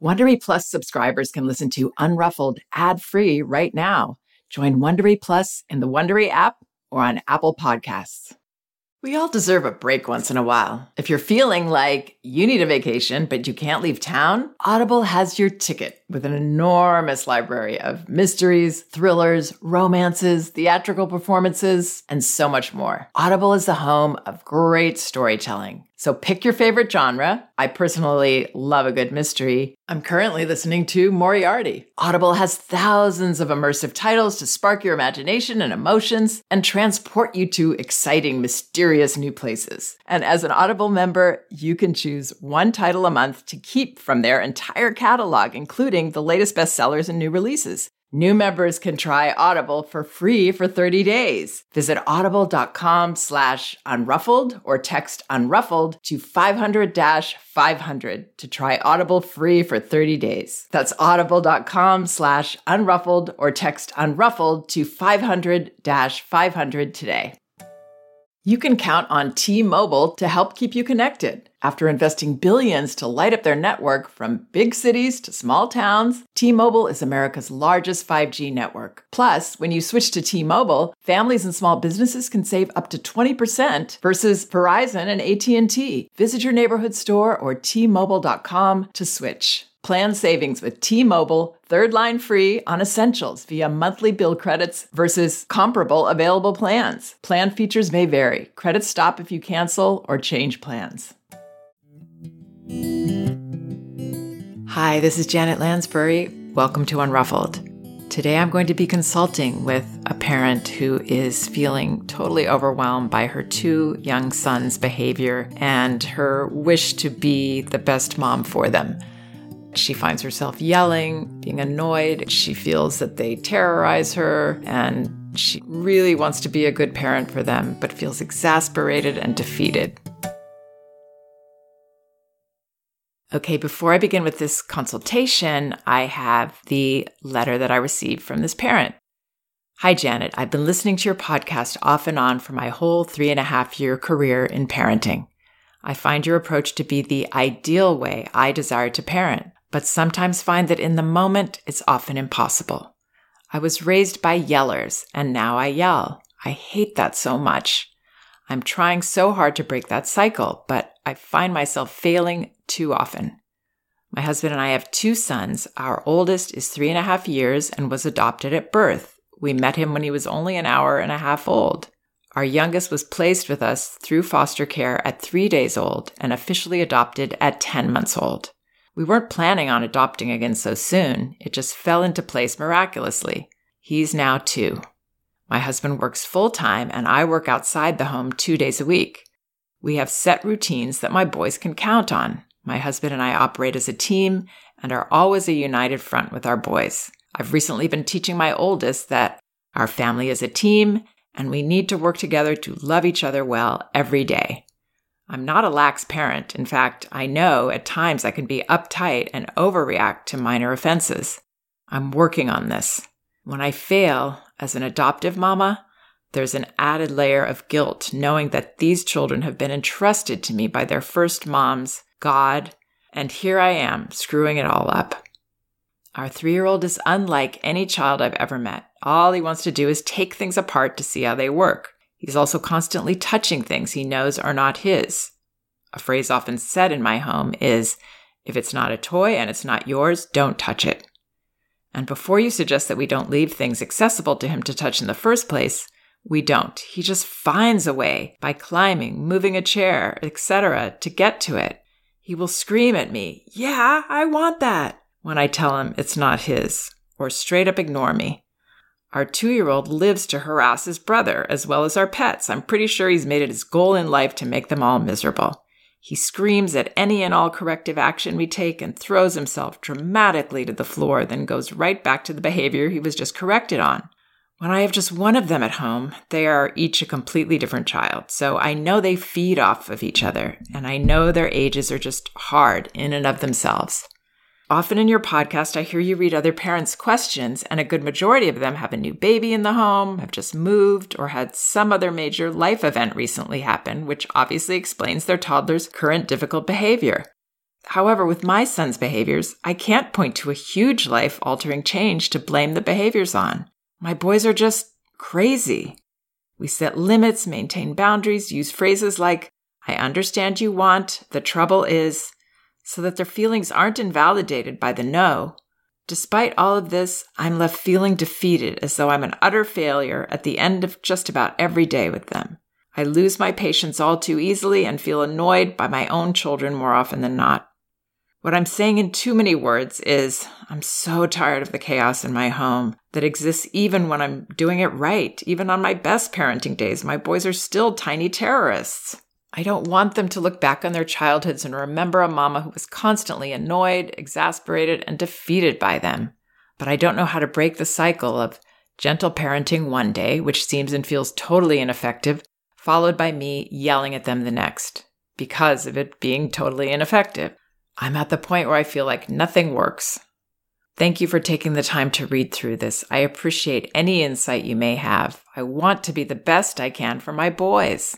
Wondery Plus subscribers can listen to Unruffled ad-free right now. Join Wondery Plus in the Wondery app or on Apple Podcasts. We all deserve a break once in a while. If you're feeling like you need a vacation, but you can't leave town, Audible has your ticket with an enormous library of mysteries, thrillers, romances, theatrical performances, and so much more. Audible is the home of great storytelling. So pick your favorite genre. I personally love a good mystery. I'm currently listening to Moriarty. Audible has thousands of immersive titles to spark your imagination and emotions and transport you to exciting, mysterious new places. And as an Audible member, you can choose one title a month to keep from their entire catalog, including the latest bestsellers and new releases. New members can try Audible for free for 30 days. Visit audible.com/unruffled or text unruffled to 500-500 to try Audible free for 30 days. That's audible.com/unruffled or text unruffled to 500-500 today. You can count on T-Mobile to help keep you connected. After investing billions to light up their network from big cities to small towns, T-Mobile is America's largest 5G network. Plus, when you switch to T-Mobile, families and small businesses can save up to 20% versus Verizon and AT&T. Visit your neighborhood store or T-Mobile.com to switch. Plan savings with T-Mobile, third line free on essentials via monthly bill credits versus comparable available plans. Plan features may vary. Credits stop if you cancel or change plans. Hi, this is Janet Lansbury. Welcome to Unruffled. Today I'm going to be consulting with a parent who is feeling totally overwhelmed by her two young sons' behavior and her wish to be the best mom for them. She finds herself yelling, being annoyed. She feels that they terrorize her, and she really wants to be a good parent for them, but feels exasperated and defeated. Okay, before I begin with this consultation, I have the letter that I received from this parent. Hi, Janet. I've been listening to your podcast off and on for my whole 3.5-year career in parenting. I find your approach to be the ideal way I desire to parent, but sometimes find that in the moment, it's often impossible. I was raised by yellers, and now I yell. I hate that so much. I'm trying so hard to break that cycle, but I find myself failing too often. My husband and I have 2 sons. Our oldest is 3.5 years and was adopted at birth. We met him when he was only an hour and a half old. Our youngest was placed with us through foster care at 3 days old and officially adopted at 10 months old. We weren't planning on adopting again so soon. It just fell into place miraculously. He's now 2. My husband works full-time and I work outside the home 2 days a week. We have set routines that my boys can count on. My husband and I operate as a team and are always a united front with our boys. I've recently been teaching my oldest that our family is a team and we need to work together to love each other well every day. I'm not a lax parent. In fact, I know at times I can be uptight and overreact to minor offenses. I'm working on this. When I fail as an adoptive mama, there's an added layer of guilt knowing that these children have been entrusted to me by their first moms, God, and here I am screwing it all up. Our 3-year-old is unlike any child I've ever met. All he wants to do is take things apart to see how they work. He's also constantly touching things he knows are not his. A phrase often said in my home is, if it's not a toy and it's not yours, don't touch it. And before you suggest that we don't leave things accessible to him to touch in the first place, we don't. He just finds a way by climbing, moving a chair, etc. to get to it. He will scream at me, "Yeah, I want that," when I tell him it's not his, or straight up ignore me. Our 2-year-old lives to harass his brother, as well as our pets. I'm pretty sure he's made it his goal in life to make them all miserable. He screams at any and all corrective action we take and throws himself dramatically to the floor, then goes right back to the behavior he was just corrected on. When I have just one of them at home, they are each a completely different child. So I know they feed off of each other, and I know their ages are just hard in and of themselves. Often in your podcast, I hear you read other parents' questions, and a good majority of them have a new baby in the home, have just moved, or had some other major life event recently happen, which obviously explains their toddler's current difficult behavior. However, with my son's behaviors, I can't point to a huge life-altering change to blame the behaviors on. My boys are just crazy. We set limits, maintain boundaries, use phrases like, I understand you want, the trouble is, so that their feelings aren't invalidated by the no. Despite all of this, I'm left feeling defeated as though I'm an utter failure at the end of just about every day with them. I lose my patience all too easily and feel annoyed by my own children more often than not. What I'm saying in too many words is, I'm so tired of the chaos in my home that exists even when I'm doing it right. Even on my best parenting days, my boys are still tiny terrorists. I don't want them to look back on their childhoods and remember a mama who was constantly annoyed, exasperated, and defeated by them. But I don't know how to break the cycle of gentle parenting one day, which seems and feels totally ineffective, followed by me yelling at them the next, because of it being totally ineffective. I'm at the point where I feel like nothing works. Thank you for taking the time to read through this. I appreciate any insight you may have. I want to be the best I can for my boys.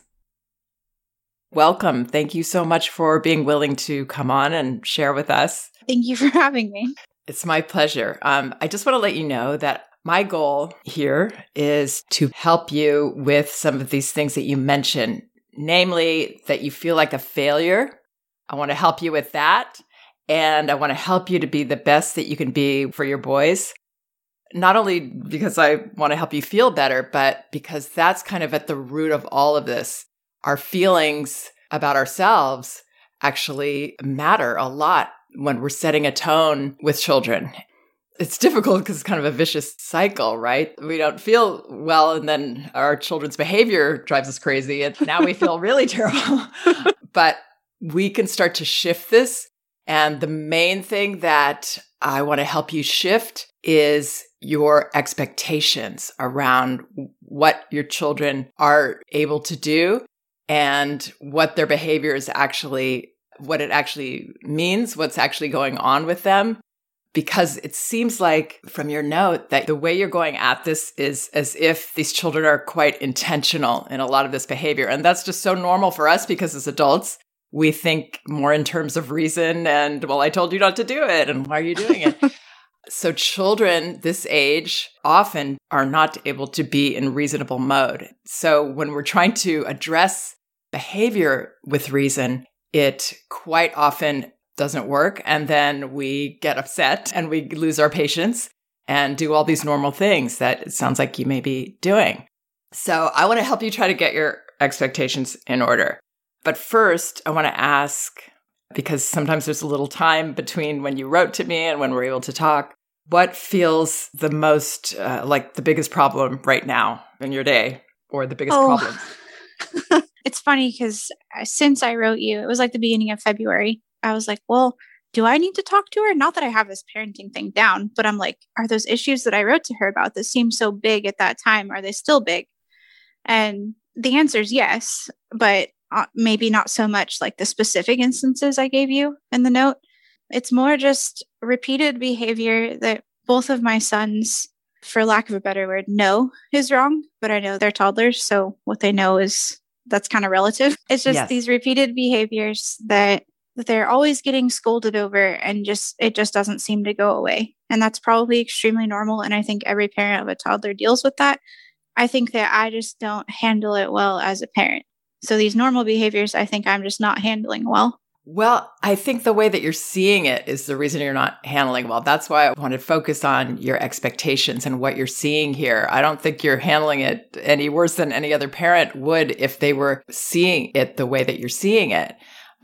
Welcome. Thank you so much for being willing to come on and share with us. Thank you for having me. It's my pleasure. I just want to let you know that my goal here is to help you with some of these things that you mentioned, namely that you feel like a failure. I want to help you with that. And I want to help you to be the best that you can be for your boys. Not only because I want to help you feel better, but because that's kind of at the root of all of this. Our feelings about ourselves actually matter a lot when we're setting a tone with children. It's difficult because it's kind of a vicious cycle, right? We don't feel well, and then our children's behavior drives us crazy, and now we feel really terrible. But we can start to shift this. And the main thing that I want to help you shift is your expectations around what your children are able to do and what their behavior is actually, what it actually means, what's actually going on with them. Because it seems like from your note that the way you're going at this is as if these children are quite intentional in a lot of this behavior. And that's just so normal for us because as adults, we think more in terms of reason and, well, I told you not to do it. And why are you doing it? So children this age often are not able to be in reasonable mode. So when we're trying to address behavior with reason, it quite often doesn't work. And then we get upset and we lose our patience and do all these normal things that it sounds like you may be doing. So I want to help you try to get your expectations in order. But first, I want to ask, because sometimes there's a little time between when you wrote to me and when we're able to talk, what feels the most like the biggest problem right now in your day, or the biggest problem? It's funny because since I wrote you, it was like the beginning of February. I was like, well, do I need to talk to her? Not that I have this parenting thing down, but I'm like, are those issues that I wrote to her about that seemed so big at that time, are they still big? And the answer is yes, but maybe not so much like the specific instances I gave you in the note. It's more just repeated behavior that both of my sons, for lack of a better word, know is wrong, but I know they're toddlers. So what they know is, that's kind of relative. It's just these repeated behaviors that they're always getting scolded over, and it just doesn't seem to go away. And that's probably extremely normal. And I think every parent of a toddler deals with that. I think that I just don't handle it well as a parent. So these normal behaviors, I think I'm just not handling well. Well, I think the way that you're seeing it is the reason you're not handling well. That's why I want to focus on your expectations and what you're seeing here. I don't think you're handling it any worse than any other parent would if they were seeing it the way that you're seeing it.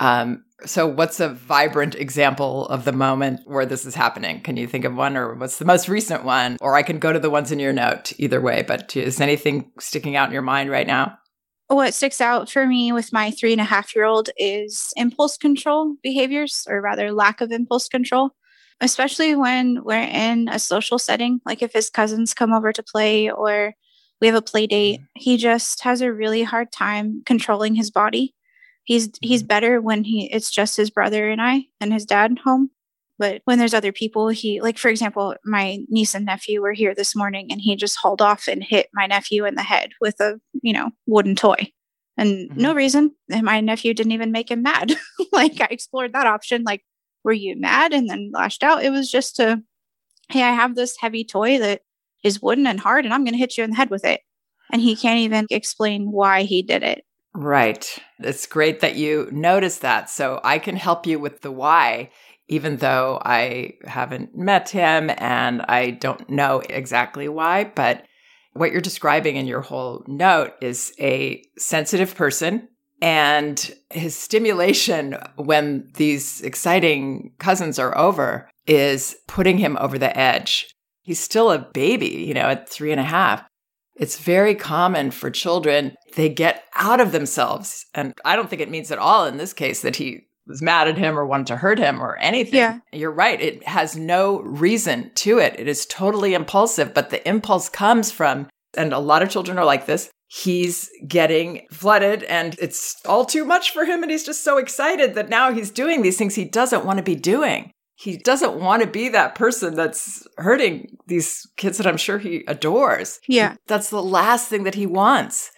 So what's a vibrant example of the moment where this is happening? Can you think of one, or what's the most recent one? Or I can go to the ones in your note, either way. But is anything sticking out in your mind right now? What sticks out for me with my 3.5-year-old is impulse control behaviors, or rather lack of impulse control, especially when we're in a social setting. Like if his cousins come over to play or we have a play date, he just has a really hard time controlling his body. He's better when it's just his brother and I and his dad home. But when there's other people, like, for example, my niece and nephew were here this morning and he just hauled off and hit my nephew in the head with a, wooden toy. And no reason. And my nephew didn't even make him mad. Like, I explored that option. Like, were you mad and then lashed out? It was just hey, I have this heavy toy that is wooden and hard and I'm going to hit you in the head with it. And he can't even explain why he did it. Right. It's great that you noticed that. So I can help you with the why, even though I haven't met him and I don't know exactly why. But what you're describing in your whole note is a sensitive person, and his stimulation when these exciting cousins are over is putting him over the edge. He's still a baby, at 3.5. It's very common for children. They get out of themselves. And I don't think it means at all in this case that he was mad at him or wanted to hurt him or anything. Yeah. You're right. It has no reason to it. It is totally impulsive, but the impulse comes from, and a lot of children are like this, he's getting flooded and it's all too much for him. And he's just so excited that now he's doing these things he doesn't want to be doing. He doesn't want to be that person that's hurting these kids that I'm sure he adores. Yeah. That's the last thing that he wants.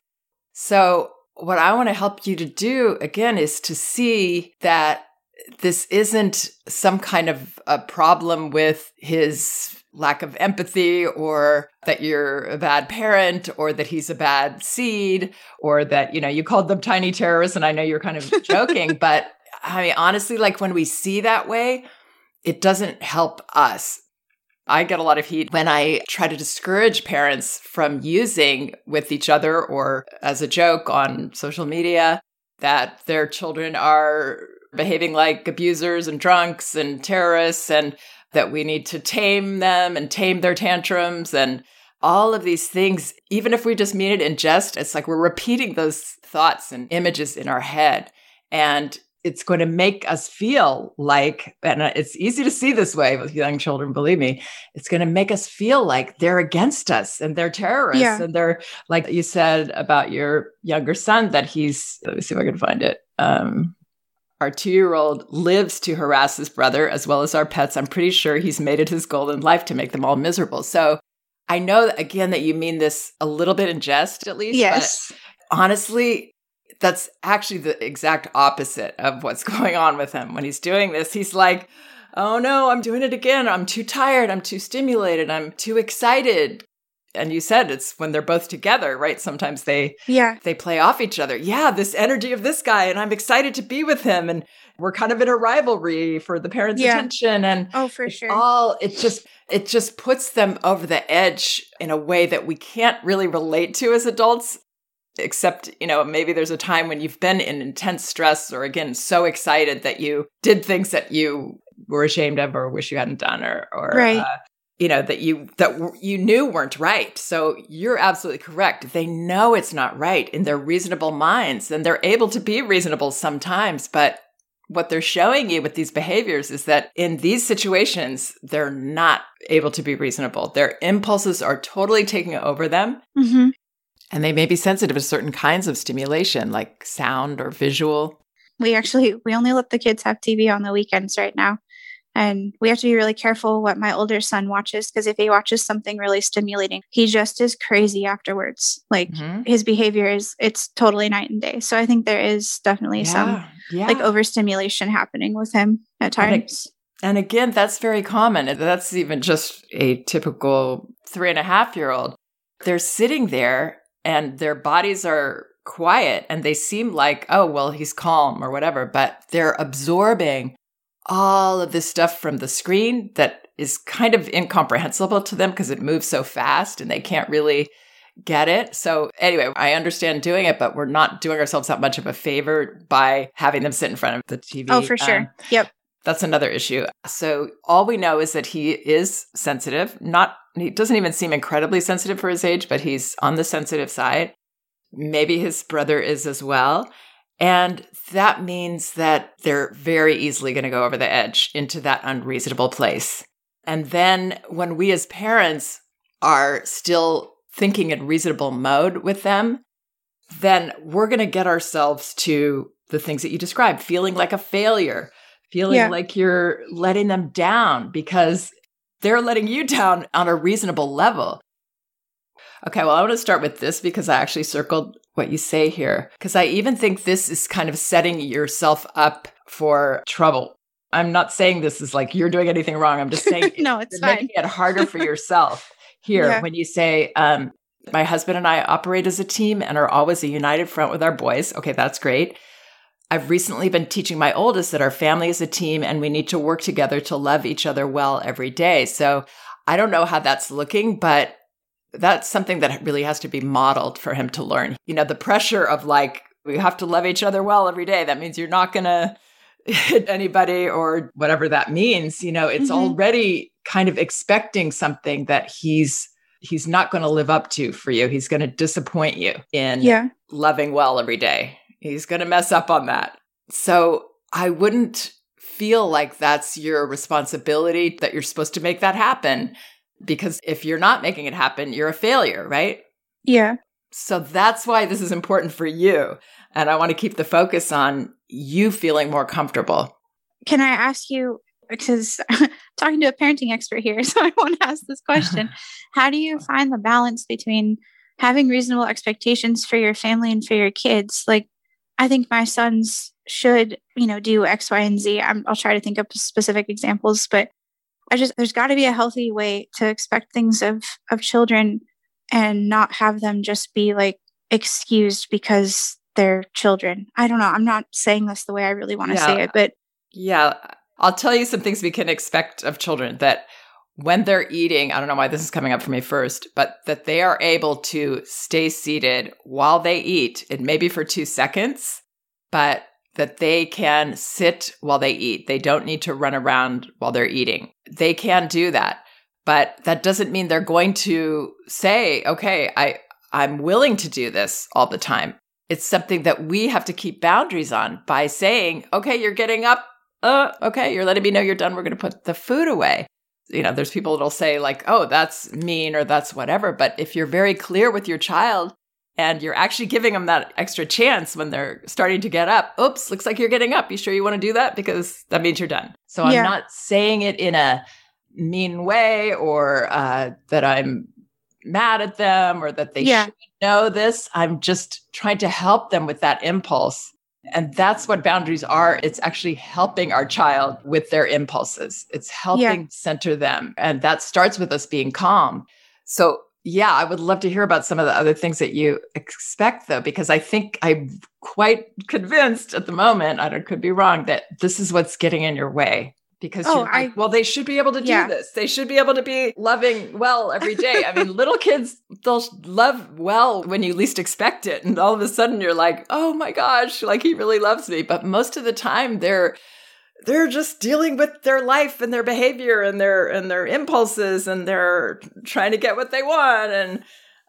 So what I want to help you to do, again, is to see that this isn't some kind of a problem with his lack of empathy, or that you're a bad parent, or that he's a bad seed, or that, you called them tiny terrorists. And I know you're kind of joking, but I mean, honestly, like when we see that way, it doesn't help us. I get a lot of heat when I try to discourage parents from using with each other or as a joke on social media that their children are behaving like abusers and drunks and terrorists, and that we need to tame them and tame their tantrums and all of these things. Even if we just mean it in jest, it's like we're repeating those thoughts and images in our head. And it's going to make us feel like, and it's easy to see this way with young children, believe me, it's going to make us feel like they're against us and they're terrorists. Yeah. And they're, like you said about your younger son, that he's, let me see if I can find it. Our 2-year-old lives to harass his brother as well as our pets. I'm pretty sure he's made it his goal in life to make them all miserable. So I know, again, that you mean this a little bit in jest, at least. Yes. But honestly, that's actually the exact opposite of what's going on with him. When he's doing this, he's like, oh no, I'm doing it again. I'm too tired. I'm too stimulated. I'm too excited. And you said it's when they're both together, right? Sometimes they play off each other. Yeah, this energy of this guy, and I'm excited to be with him. And we're kind of in a rivalry for the parents' attention. And for sure. It just puts them over the edge in a way that we can't really relate to as adults. Except, maybe there's a time when you've been in intense stress or, again, so excited that you did things that you were ashamed of or wish you hadn't done, or right. That you knew weren't right. So you're absolutely correct. They know it's not right in their reasonable minds, and they're able to be reasonable sometimes. But what they're showing you with these behaviors is that in these situations, they're not able to be reasonable. Their impulses are totally taking over them. Mm-hmm. And they may be sensitive to certain kinds of stimulation, like sound or visual. We only let the kids have TV on the weekends right now. And we have to be really careful what my older son watches, because if he watches something really stimulating, he just is crazy afterwards. Like his behavior it's totally night and day. So I think there is definitely some like overstimulation happening with him at times. And again, that's very common. That's even just a typical 3.5-year-old. They're sitting there and their bodies are quiet and they seem like, oh, well, he's calm or whatever, but they're absorbing all of this stuff from the screen that is kind of incomprehensible to them because it moves so fast and they can't really get it. So anyway, I understand doing it, but we're not doing ourselves that much of a favor by having them sit in front of the TV. Oh, for sure. Yep. That's another issue. So all we know is that he is sensitive. He doesn't even seem incredibly sensitive for his age, but he's on the sensitive side. Maybe his brother is as well. And that means that they're very easily going to go over the edge into that unreasonable place. And then when we as parents are still thinking in reasonable mode with them, then we're going to get ourselves to the things that you described, feeling like a failure, feeling like you're letting them down because they're letting you down on a reasonable level. Okay, well, I want to start with this because I actually circled what you say here, because I even think this is kind of setting yourself up for trouble. I'm not saying this is like you're doing anything wrong. I'm just saying no, it's you're making it harder for yourself here when you say, my husband and I operate as a team and are always a united front with our boys. Okay, that's great. I've recently been teaching my oldest that our family is a team and we need to work together to love each other well every day. So I don't know how that's looking, but that's something that really has to be modeled for him to learn. You know, the pressure of like, we have to love each other well every day. That means you're not going to hit anybody or whatever that means. You know, it's already kind of expecting something that he's not going to live up to for you. He's going to disappoint you in loving well every day. He's going to mess up on that. So I wouldn't feel like that's your responsibility, that you're supposed to make that happen. Because if you're not making it happen, you're a failure, right? Yeah. So that's why this is important for you. And I want to keep the focus on you feeling more comfortable. Can I ask you, because I'm talking to a parenting expert here, so I want to ask this question. How do you find the balance between having reasonable expectations for your family and for your kids? Like, I think my sons should, do X, Y, and Z. I'll try to think of specific examples, but there's got to be a healthy way to expect things of children and not have them just be like excused because they're children. I don't know. I'm not saying this the way I really want to say it, but yeah, I'll tell you some things we can expect of children, that when they're eating, I don't know why this is coming up for me first, but that they are able to stay seated while they eat. It may be for 2 seconds, but that they can sit while they eat. They don't need to run around while they're eating. They can do that, but that doesn't mean they're going to say, okay, I'm willing to do this all the time. It's something that we have to keep boundaries on by saying, okay, you're getting up. Okay, you're letting me know you're done. We're going to put the food away. There's people that'll say like, oh, that's mean or that's whatever. But if you're very clear with your child and you're actually giving them that extra chance when they're starting to get up, oops, looks like you're getting up. You sure you want to do that? Because that means you're done. So I'm not saying it in a mean way or that I'm mad at them or that they should know this. I'm just trying to help them with that impulse. And that's what boundaries are. It's actually helping our child with their impulses. It's helping center them. And that starts with us being calm. So yeah, I would love to hear about some of the other things that you expect though, because I think I'm quite convinced at the moment, I could be wrong, that this is what's getting in your way. Because they should be able to do this. They should be able to be loving well every day. I mean, little kids, they'll love well when you least expect it. And all of a sudden you're like, oh my gosh, like he really loves me. But most of the time they're just dealing with their life and their behavior and their impulses, and they're trying to get what they want. And,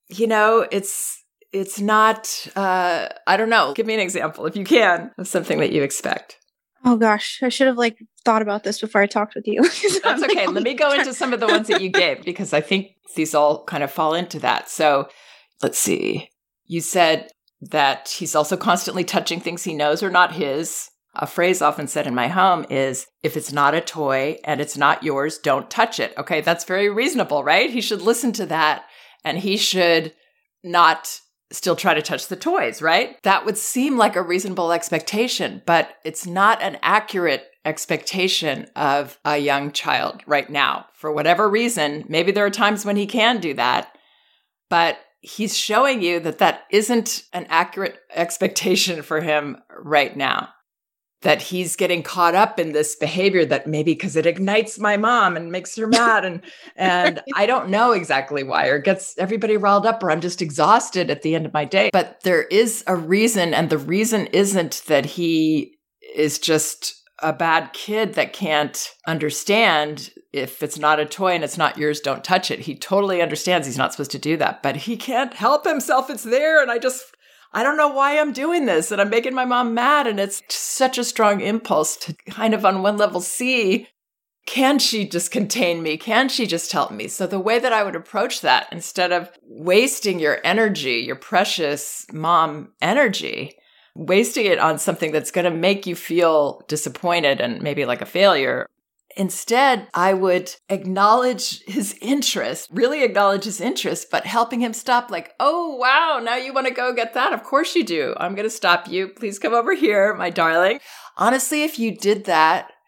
it's not, I don't know. Give me an example, if you can, of something that you expect. Oh gosh, I should have thought about this before I talked with you. That's okay. Let me go into some of the ones that you gave, because I think these all kind of fall into that. So let's see. You said that he's also constantly touching things he knows are not his. A phrase often said in my home is, if it's not a toy and it's not yours, don't touch it. Okay, that's very reasonable, right? He should listen to that and he should not still try to touch the toys, right? That would seem like a reasonable expectation, but it's not an accurate expectation of a young child right now. For whatever reason, maybe there are times when he can do that, but he's showing you that isn't an accurate expectation for him right now. That he's getting caught up in this behavior that maybe because it ignites my mom and makes her mad. And I don't know exactly why, or gets everybody riled up, or I'm just exhausted at the end of my day. But there is a reason. And the reason isn't that he is just a bad kid that can't understand if it's not a toy and it's not yours, don't touch it. He totally understands he's not supposed to do that, but he can't help himself. It's there. And I don't know why I'm doing this, and I'm making my mom mad. And it's such a strong impulse to kind of on one level see, can she just contain me? Can she just help me? So the way that I would approach that, instead of wasting your energy, your precious mom energy, wasting it on something that's going to make you feel disappointed and maybe like a failure, instead, I would acknowledge his interest, really acknowledge his interest, but helping him stop like, oh, wow, now you want to go get that? Of course you do. I'm going to stop you. Please come over here, my darling. Honestly, if you did that,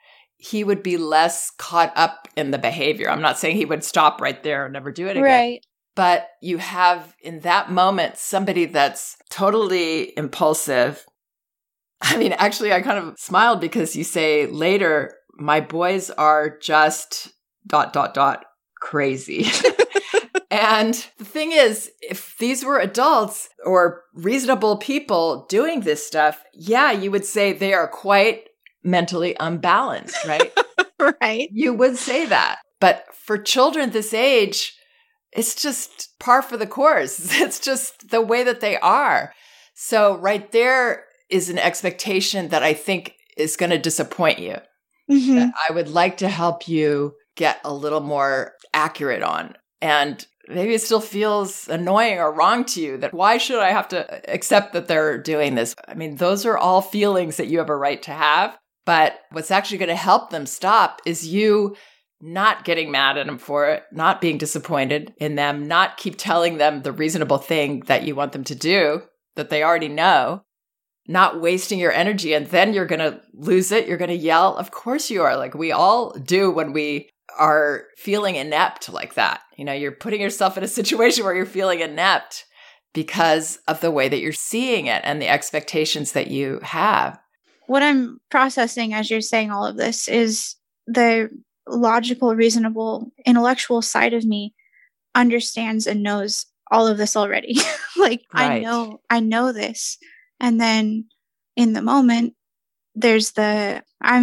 he would be less caught up in the behavior. I'm not saying he would stop right there and never do it again. Right. But you have in that moment somebody that's totally impulsive. I mean, actually, I kind of smiled because you say later, my boys are just ... crazy. And the thing is, if these were adults or reasonable people doing this stuff, yeah, you would say they are quite mentally unbalanced, right? Right. You would say that. But for children this age, it's just par for the course. It's just the way that they are. So right there is an expectation that I think is going to disappoint you. Mm-hmm. That I would like to help you get a little more accurate on. And maybe it still feels annoying or wrong to you that why should I have to accept that they're doing this? I mean, those are all feelings that you have a right to have. But what's actually going to help them stop is you not getting mad at them for it, not being disappointed in them, not keep telling them the reasonable thing that you want them to do that they already know, not wasting your energy. And then you're going to lose it. You're going to yell. Of course you are. Like we all do when we are feeling inept like that. You know, you're putting yourself in a situation where you're feeling inept because of the way that you're seeing it and the expectations that you have. What I'm processing as you're saying all of this is the logical, reasonable, intellectual side of me understands and knows all of this already. Like Right. I know this. And then in the moment, there's I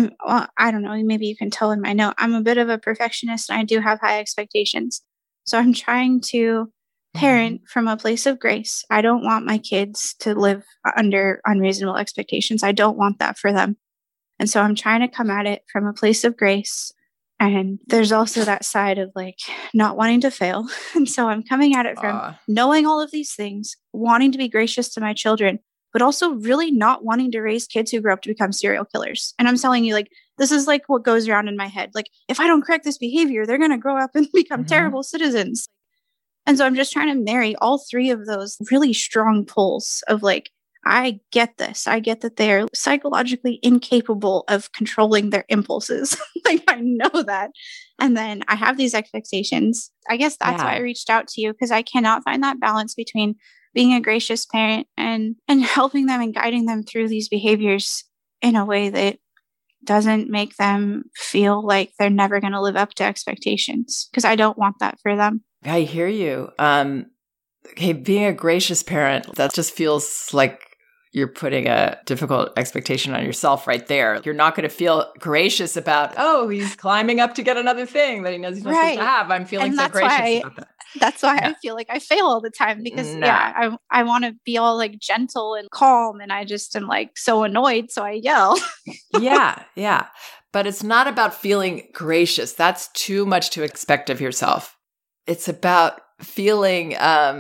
don't know, maybe you can tell in my note, I'm a bit of a perfectionist and I do have high expectations. So I'm trying to parent from a place of grace. I don't want my kids to live under unreasonable expectations. I don't want that for them. And so I'm trying to come at it from a place of grace. And there's also that side of like not wanting to fail. And so I'm coming at it from knowing all of these things, wanting to be gracious to my children, but also really not wanting to raise kids who grow up to become serial killers. And I'm telling you, like, this is like what goes around in my head. Like, if I don't correct this behavior, they're going to grow up and become terrible citizens. And so I'm just trying to marry all three of those really strong pulls of like, I get this. I get that they're psychologically incapable of controlling their impulses. Like, I know that. And then I have these expectations. I guess that's why I reached out to you, because I cannot find that balance between being a gracious parent and helping them and guiding them through these behaviors in a way that doesn't make them feel like they're never going to live up to expectations, because I don't want that for them. I hear you. Okay, being a gracious parent, that just feels like you're putting a difficult expectation on yourself right there. You're not going to feel gracious about, oh, he's climbing up to get another thing that he knows he's not supposed to have. I'm feeling so gracious about that. That's why I feel like I fail all the time, because I want to be all like gentle and calm, and I just am like so annoyed, so I yell. Yeah. But it's not about feeling gracious. That's too much to expect of yourself. It's about feeling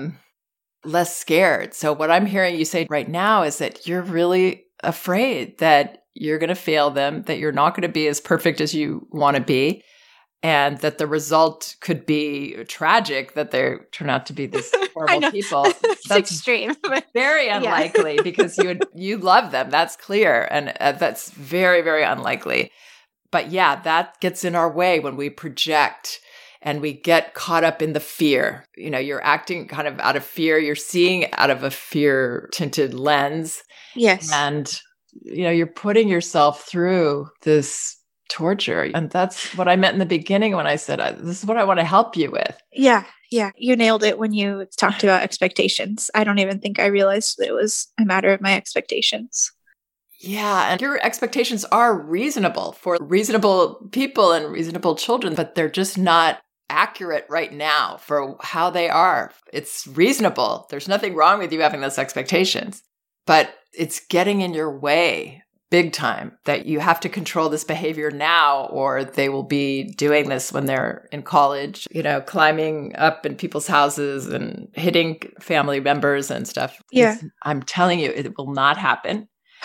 less scared. So what I'm hearing you say right now is that you're really afraid that you're going to fail them, that you're not going to be as perfect as you want to be, and that the result could be tragic, that they turn out to be these horrible people. That's extreme. Very unlikely because you love them. That's clear. And that's very, very unlikely. But yeah, that gets in our way when we project and we get caught up in the fear. You know, you're acting kind of out of fear. You're seeing out of a fear-tinted lens. Yes. And, you know, you're putting yourself through this torture. And that's what I meant in the beginning when I said, this is what I want to help you with. Yeah. You nailed it when you talked about expectations. I don't even think I realized that it was a matter of my expectations. Yeah. And your expectations are reasonable for reasonable people and reasonable children, but they're just not accurate right now for how they are. It's reasonable. There's nothing wrong with you having those expectations, but it's getting in your way big time that you have to control this behavior now, or they will be doing this when they're in college, you know, climbing up in people's houses and hitting family members and stuff. Yeah. I'm telling you, it will not happen.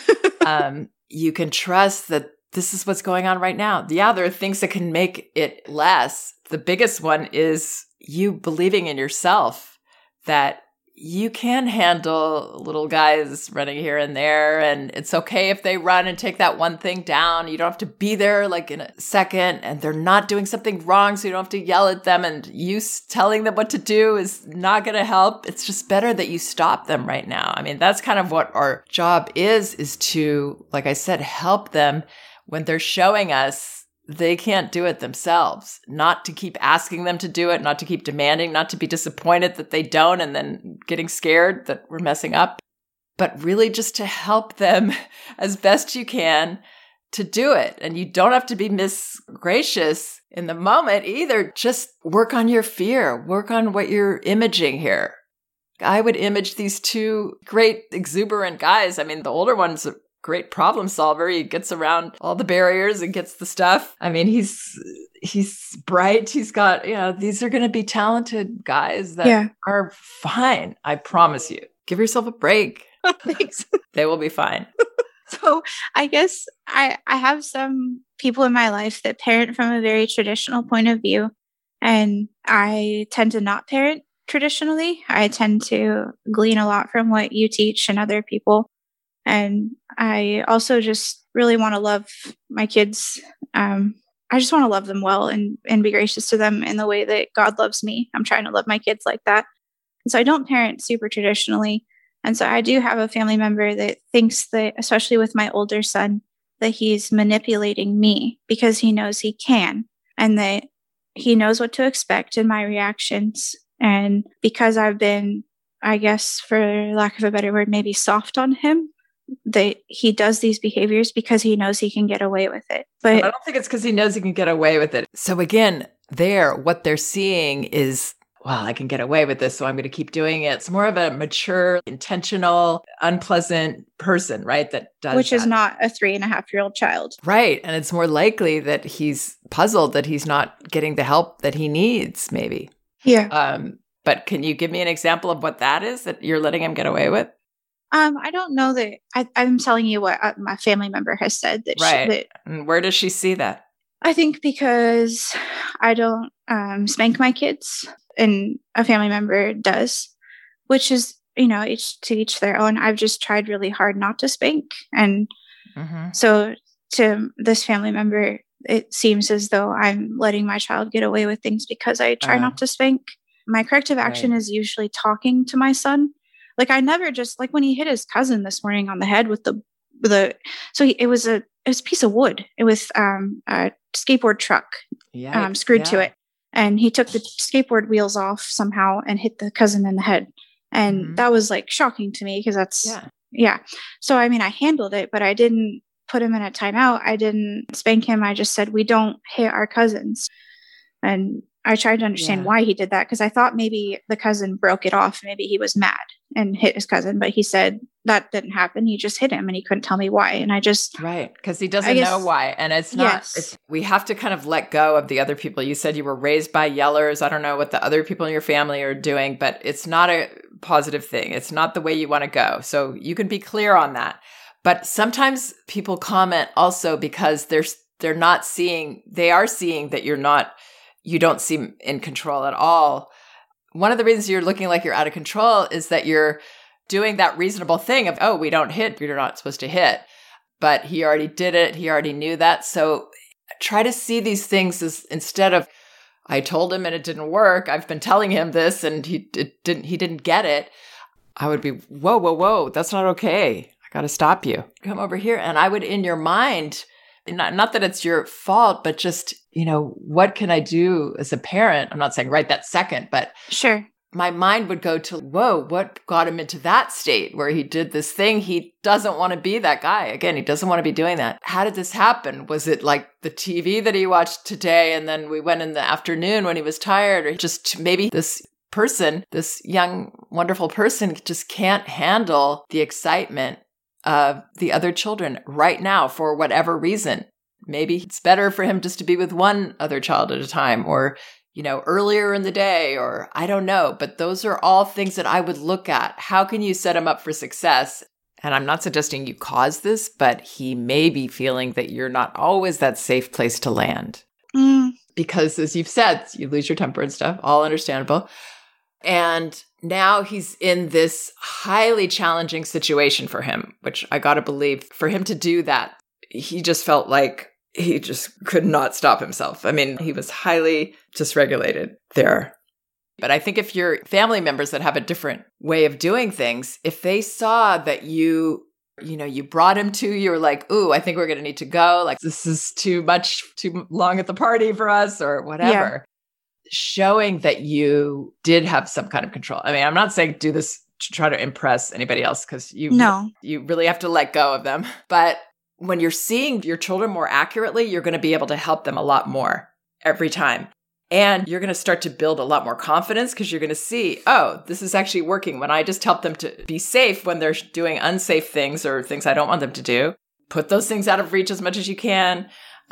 You can trust that this is what's going on right now. Yeah, there are things that can make it less. The biggest one is you believing in yourself that you can handle little guys running here and there, and it's okay if they run and take that one thing down. You don't have to be there like in a second, and they're not doing something wrong, so you don't have to yell at them, and you telling them what to do is not going to help. It's just better that you stop them right now. I mean, that's kind of what our job is to, like I said, help them when they're showing us they can't do it themselves, not to keep asking them to do it, not to keep demanding, not to be disappointed that they don't and then getting scared that we're messing up, but really just to help them as best you can to do it. And you don't have to be misgracious in the moment either. Just work on your fear, work on what you're imaging here. I would image these two great exuberant guys. I mean, the older one's great problem solver. He gets around all the barriers and gets the stuff. I mean, he's bright. He's got, these are going to be talented guys that are fine. I promise you. Give yourself a break. Thanks. They will be fine. So I guess I have some people in my life that parent from a very traditional point of view, and I tend to not parent traditionally. I tend to glean a lot from what you teach and other people. And I also just really want to love my kids. I just want to love them well and be gracious to them in the way that God loves me. I'm trying to love my kids like that. And so I don't parent super traditionally. And so I do have a family member that thinks that, especially with my older son, that he's manipulating me because he knows he can, and that he knows what to expect in my reactions. And because I've been, I guess, for lack of a better word, maybe soft on him, that he does these behaviors because he knows he can get away with it. But I don't think it's because he knows he can get away with it. So again, what they're seeing is, well, I can get away with this, so I'm going to keep doing it. It's more of a mature, intentional, unpleasant person, right? That does Which is not a 3.5-year-old child. Right. And it's more likely that he's puzzled that he's not getting the help that he needs, maybe. Yeah. But can you give me an example of what that is that you're letting him get away with? I don't know that I'm telling you what my family member has said. Right. And where does she see that? I think because I don't spank my kids and a family member does, which is, each to each their own. I've just tried really hard not to spank. And so to this family member, it seems as though I'm letting my child get away with things because I try not to spank. My corrective action is usually talking to my son. Like I never just, like when he hit his cousin this morning on the head with it was a piece of wood. It was a skateboard truck screwed to it. And he took the skateboard wheels off somehow and hit the cousin in the head. And that was like shocking to me because that's, So, I mean, I handled it, but I didn't put him in a timeout. I didn't spank him. I just said, we don't hit our cousins. And I tried to understand why he did that because I thought maybe the cousin broke it off. Maybe he was mad and hit his cousin, but he said that didn't happen. He just hit him and he couldn't tell me why. And I just... Right. Because he doesn't know why. And it's not... we have to kind of let go of the other people. You said you were raised by yellers. I don't know what the other people in your family are doing, but it's not a positive thing. It's not the way you want to go. So you can be clear on that. But sometimes people comment also because they are seeing that you don't seem in control at all. One of the reasons you're looking like you're out of control is that you're doing that reasonable thing of, oh, we don't hit, you're not supposed to hit. But he already did it. He already knew that. So try to see these things as, instead of, I told him and it didn't work, I've been telling him this and he didn't get it. I would be, whoa, that's not okay. I got to stop you. Come over here. And I would, in your mind, not that it's your fault, but just, what can I do as a parent? I'm not saying right that second, but sure. My mind would go to, whoa, what got him into that state where he did this thing? He doesn't want to be that guy. Again, he doesn't want to be doing that. How did this happen? Was it like the TV that he watched today and then we went in the afternoon when he was tired? Or just maybe this person, this young, wonderful person just can't handle the excitement of the other children right now for whatever reason. Maybe it's better for him just to be with one other child at a time or, earlier in the day, or I don't know. But those are all things that I would look at. How can you set him up for success? And I'm not suggesting you cause this, but he may be feeling that you're not always that safe place to land. Because as you've said, you lose your temper and stuff, all understandable. And now he's in this highly challenging situation for him, which I got to believe for him to do that, he just felt like he just could not stop himself. I mean, he was highly dysregulated there. But I think if your family members that have a different way of doing things, if they saw that you brought him to, you were like, ooh, I think we're going to need to go. Like, this is too long at the party for us or whatever. Yeah. Showing that you did have some kind of control. I mean, I'm not saying do this to try to impress anybody else because you really have to let go of them. But when you're seeing your children more accurately, you're going to be able to help them a lot more every time. And you're going to start to build a lot more confidence because you're going to see, oh, this is actually working. When I just help them to be safe when they're doing unsafe things or things I don't want them to do, put those things out of reach as much as you can.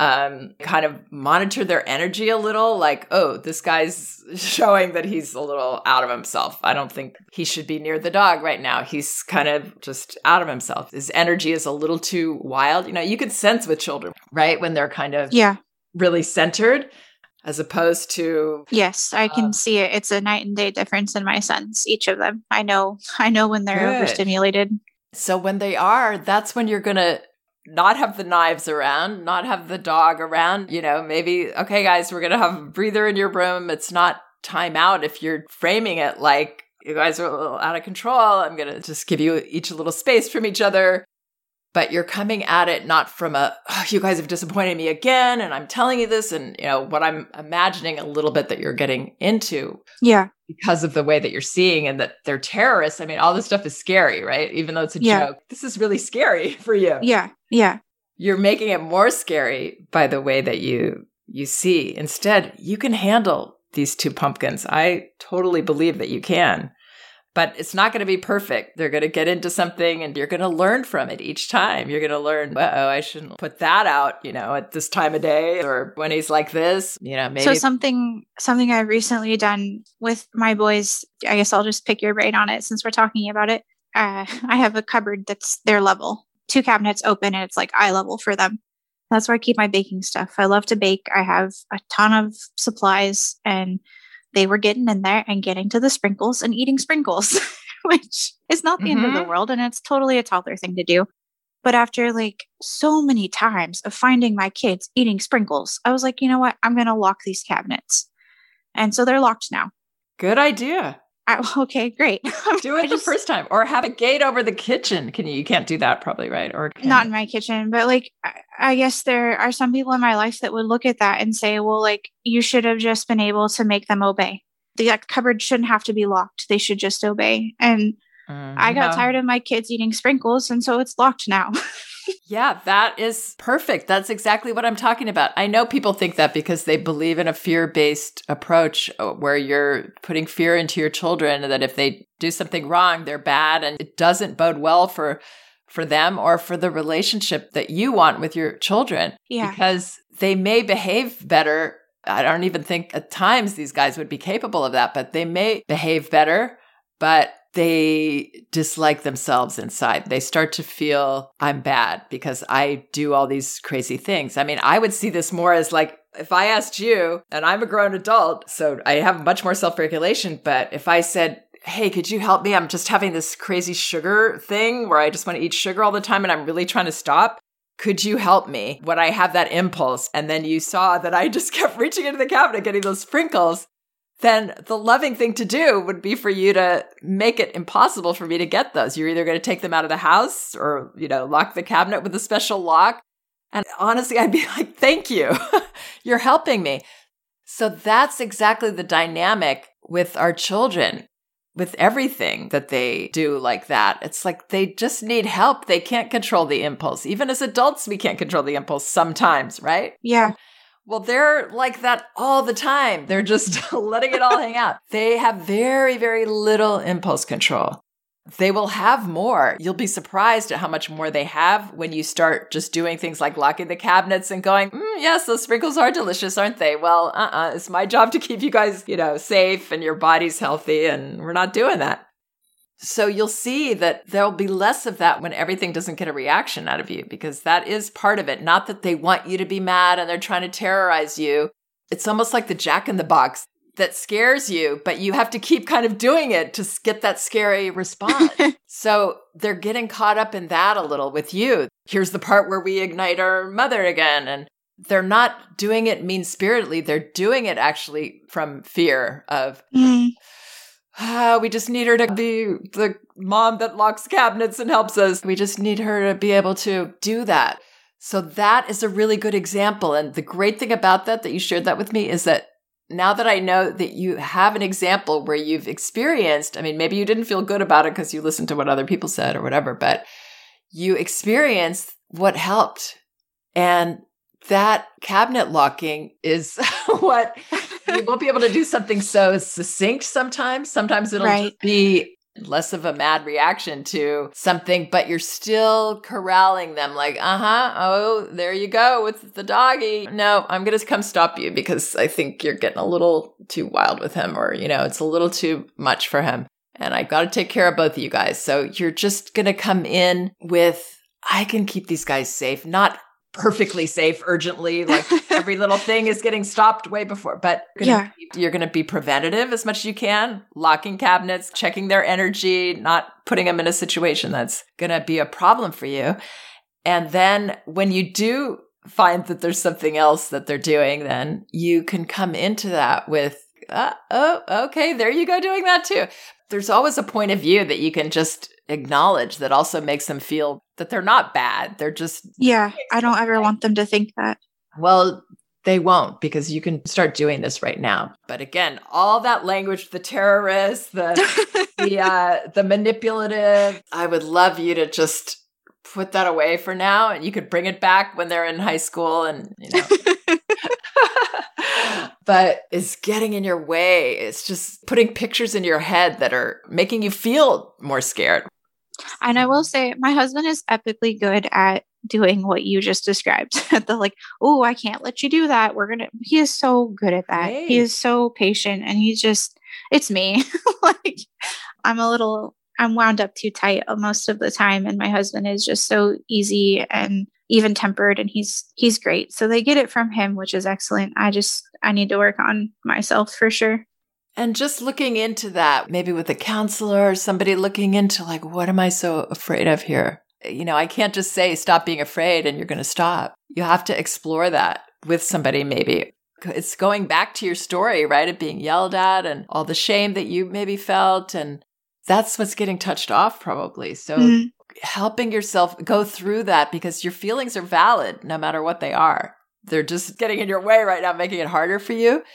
Kind of monitor their energy a little, like, oh, this guy's showing that he's a little out of himself. I don't think he should be near the dog right now. He's kind of just out of himself. His energy is a little too wild. You can sense with children, right? When they're kind of really centered. As opposed to... Yes, I can see it. It's a night and day difference in my sons, each of them. I know when they're overstimulated. So when they are, that's when you're going to not have the knives around, not have the dog around, maybe, okay, guys, we're going to have a breather in your room. It's not time out if you're framing it like you guys are a little out of control. I'm going to just give you each a little space from each other. But you're coming at it not from you guys have disappointed me again, and I'm telling you this, and what I'm imagining a little bit that you're getting into. Yeah. Because of the way that you're seeing and that they're terrorists. I mean, all this stuff is scary, right? Even though it's a joke. This is really scary for you. Yeah. Yeah. You're making it more scary by the way that you see. Instead, you can handle these two pumpkins. I totally believe that you can. But it's not going to be perfect. They're going to get into something and you're going to learn from it each time. You're going to learn, I shouldn't put that out, at this time of day or when he's like this, maybe. So something I've recently done with my boys, I guess I'll just pick your brain on it since we're talking about it. I have a cupboard that's their level, 2 cabinets open and it's like eye level for them. That's where I keep my baking stuff. I love to bake. I have a ton of supplies and they were getting in there and getting to the sprinkles and eating sprinkles, which is not the end of the world. And it's totally a toddler thing to do. But after so many times of finding my kids eating sprinkles, I was like, you know what? I'm going to lock these cabinets. And so they're locked now. Good idea. Okay, great. Do it the first time or have a gate over the kitchen. You can't do that probably, right? Or not in my kitchen, but I guess there are some people in my life that would look at that and say, well, you should have just been able to make them obey. The cupboard shouldn't have to be locked. They should just obey. And I got tired of my kids eating sprinkles. And so it's locked now. Yeah, that is perfect. That's exactly what I'm talking about. I know people think that because they believe in a fear-based approach where you're putting fear into your children and that if they do something wrong, they're bad and it doesn't bode well for them or for the relationship that you want with your children. Yeah. Because they may behave better. I don't even think at times these guys would be capable of that, but they may behave better, but they dislike themselves inside. They start to feel, I'm bad because I do all these crazy things. I mean, I would see this more as if I asked you, and I'm a grown adult, so I have much more self-regulation, but if I said, hey, could you help me? I'm just having this crazy sugar thing where I just want to eat sugar all the time and I'm really trying to stop. Could you help me when I have that impulse? And then you saw that I just kept reaching into the cabinet, getting those sprinkles. Then the loving thing to do would be for you to make it impossible for me to get those. You're either going to take them out of the house or, lock the cabinet with a special lock. And honestly, I'd be like, thank you. You're helping me. So that's exactly the dynamic with our children, with everything that they do like that. It's like they just need help. They can't control the impulse. Even as adults, we can't control the impulse sometimes, right? Yeah. Well, they're like that all the time. They're just letting it all hang out. They have very, very little impulse control. They will have more. You'll be surprised at how much more they have when you start just doing things like locking the cabinets and going, yes, those sprinkles are delicious, aren't they? Well, it's my job to keep you guys, safe and your body's healthy, and we're not doing that. So you'll see that there'll be less of that when everything doesn't get a reaction out of you, because that is part of it. Not that they want you to be mad and they're trying to terrorize you. It's almost like the Jack in the Box. that scares you, but you have to keep kind of doing it to get that scary response. So they're getting caught up in that a little with you. Here's the part where we ignite our mother again. And they're not doing it mean-spiritedly. They're doing it actually from fear of, we just need her to be the mom that locks cabinets and helps us. We just need her to be able to do that. So that is a really good example. And the great thing about that you shared that with me, is that now that I know that you have an example where you've experienced, I mean, maybe you didn't feel good about it because you listened to what other people said or whatever, but you experienced what helped. And that cabinet locking is what you won't be able to do something so succinct sometimes. Sometimes it'll just be less of a mad reaction to something, but you're still corralling them like, oh, there you go with the doggy. No, I'm going to come stop you because I think you're getting a little too wild with him, or, it's a little too much for him. And I got to take care of both of you guys. So you're just going to come in with, I can keep these guys safe, not perfectly safe urgently, like every little thing is getting stopped way before, but you're going to be preventative as much as you can, locking cabinets, checking their energy, not putting them in a situation that's going to be a problem for you. And then when you do find that there's something else that they're doing, then you can come into that with, okay, there you go doing that too. There's always a point of view that you can just acknowledge that also makes them feel that they're not bad. They're just... Yeah, I don't ever want them to think that. Well, they won't, because you can start doing this right now. But again, all that language, the terrorist, the manipulative, I would love you to just put that away for now, and you could bring it back when they're in high school and, but it's getting in your way. It's just putting pictures in your head that are making you feel more scared. And I will say, my husband is epically good at doing what you just described. Oh, I can't let you do that. He is so good at that. Great. He is so patient, and it's me. I'm wound up too tight most of the time. And my husband is just so easy and even tempered, and he's great. So they get it from him, which is excellent. I need to work on myself for sure. And just looking into that, maybe with a counselor or somebody looking into what am I so afraid of here? I can't just say, stop being afraid and you're going to stop. You have to explore that with somebody maybe. It's going back to your story, right? Of being yelled at and all the shame that you maybe felt. And that's what's getting touched off probably. So helping yourself go through that, because your feelings are valid no matter what they are. They're just getting in your way right now, making it harder for you.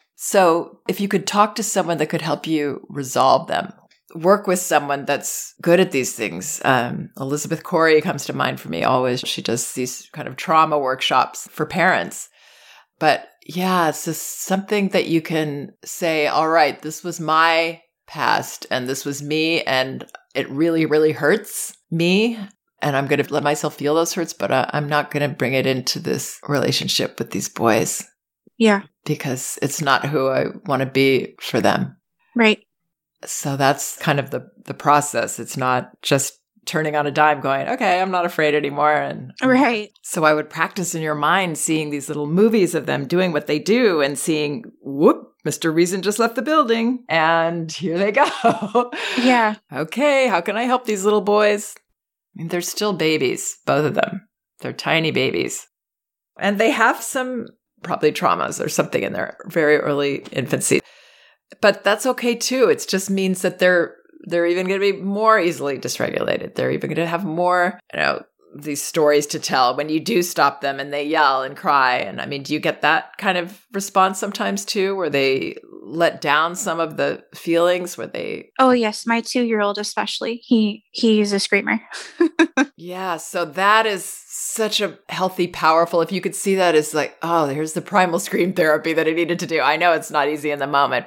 So if you could talk to someone that could help you resolve them, work with someone that's good at these things. Elizabeth Corey comes to mind for me always. She does these kind of trauma workshops for parents. But yeah, it's just something that you can say, all right, this was my past and this was me, and it really, really hurts me. And I'm going to let myself feel those hurts, but I'm not going to bring it into this relationship with these boys. Yeah. Because it's not who I want to be for them. Right. So that's kind of the process. It's not just turning on a dime going, okay, I'm not afraid anymore. And right. So I would practice in your mind seeing these little movies of them doing what they do and seeing, whoop, Mr. Reason just left the building and here they go. Yeah. Okay, how can I help these little boys? I mean, they're still babies, both of them. They're tiny babies. And they have some probably traumas or something in their very early infancy. But that's okay too. It just means that they're even going to be more easily dysregulated. They're even going to have more, these stories to tell when you do stop them and they yell and cry. And I mean, do you get that kind of response sometimes too, where they let down some of the feelings where they... Oh yes. My 2-year-old especially, he's a screamer. Yeah. So that is such a healthy, powerful, if you could see that as here's the primal scream therapy that I needed to do. I know it's not easy in the moment,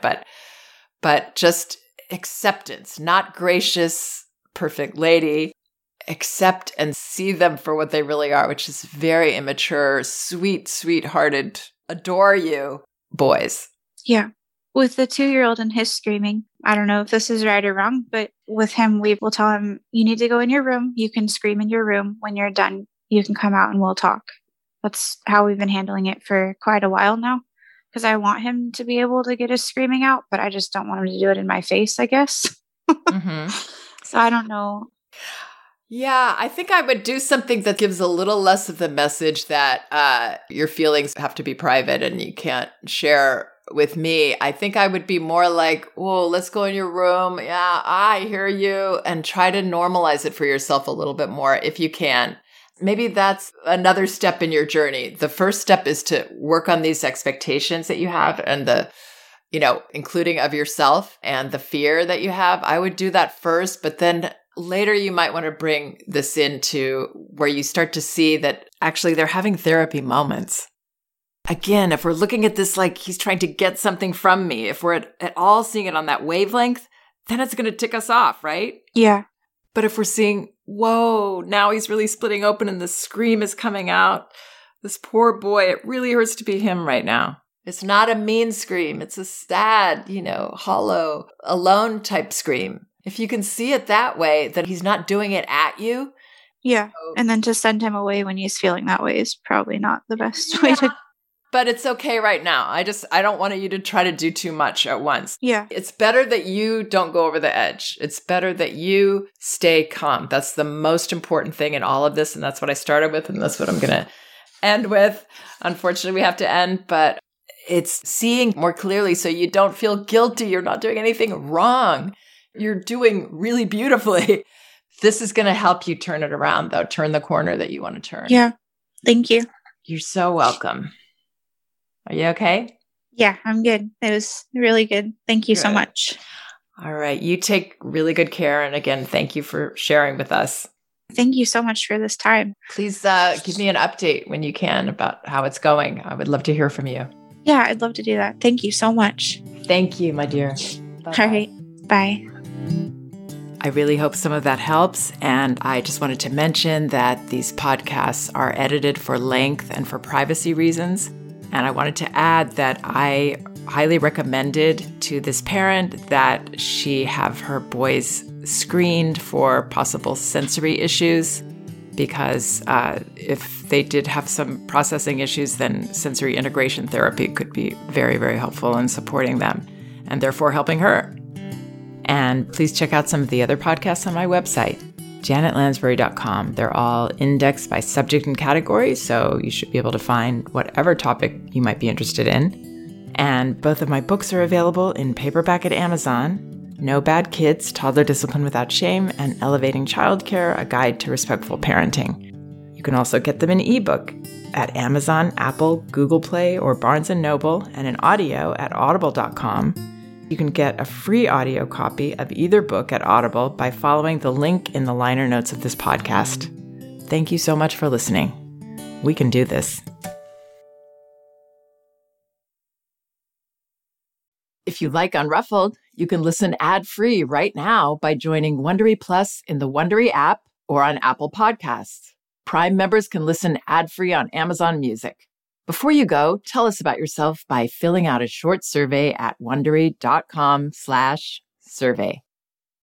but just acceptance, not gracious, perfect lady. Accept and see them for what they really are, which is very immature, sweet, sweet-hearted, adore you boys. Yeah. With the 2-year-old and his screaming, I don't know if this is right or wrong, but with him, we will tell him, you need to go in your room. You can scream in your room. When you're done, you can come out and we'll talk. That's how we've been handling it for quite a while now. because I want him to be able to get his screaming out, but I just don't want him to do it in my face, I guess. So I don't know. Yeah, I think I would do something that gives a little less of the message that your feelings have to be private and you can't share with me. I think I would be more like, whoa, let's go in your room. Yeah, I hear you. And try to normalize it for yourself a little bit more if you can. Maybe that's another step in your journey. The first step is to work on these expectations that you have and including of yourself and the fear that you have. I would do that first, but then later you might want to bring this into where you start to see that actually they're having therapy moments. Again, if we're looking at this like he's trying to get something from me, if we're at all seeing it on that wavelength, then it's going to tick us off, right? Yeah. But if we're seeing, whoa, now he's really splitting open and the scream is coming out. This poor boy, it really hurts to be him right now. It's not a mean scream. It's a sad, hollow, alone type scream. If you can see it that way, that he's not doing it at you. Yeah. And then to send him away when he's feeling that way is probably not the best way to. But it's okay right now. I don't want you to try to do too much at once. Yeah. It's better that you don't go over the edge. It's better that you stay calm. That's the most important thing in all of this. And that's what I started with. And that's what I'm going to end with. Unfortunately, we have to end, but it's seeing more clearly so you don't feel guilty. You're not doing anything wrong. You're doing really beautifully. This is going to help you turn it around, though. Turn the corner that you want to turn. Yeah. Thank you. You're so welcome. Are you okay? Yeah, I'm good. It was really good. Thank you so much. All right. You take really good care. And again, thank you for sharing with us. Thank you so much for this time. Please give me an update when you can about how it's going. I would love to hear from you. Yeah, I'd love to do that. Thank you so much. Thank you, my dear. Bye-bye. All right. Bye. I really hope some of that helps. And I just wanted to mention that these podcasts are edited for length and for privacy reasons. And I wanted to add that I highly recommended to this parent that she have her boys screened for possible sensory issues, because if they did have some processing issues, then sensory integration therapy could be very, very helpful in supporting them and therefore helping her. And please check out some of the other podcasts on my website, janetlansbury.com. They're all indexed by subject and category, so you should be able to find whatever topic you might be interested in. And both of my books are available in paperback at Amazon: No Bad Kids, Toddler Discipline Without Shame, and Elevating Childcare, A Guide to Respectful Parenting. You can also get them in ebook at Amazon, Apple, Google Play, or Barnes & Noble, and in audio at audible.com. You can get a free audio copy of either book at Audible by following the link in the liner notes of this podcast. Thank you so much for listening. We can do this. If you like Unruffled, you can listen ad-free right now by joining Wondery Plus in the Wondery app or on Apple Podcasts. Prime members can listen ad-free on Amazon Music. Before you go, tell us about yourself by filling out a short survey at Wondery.com/survey.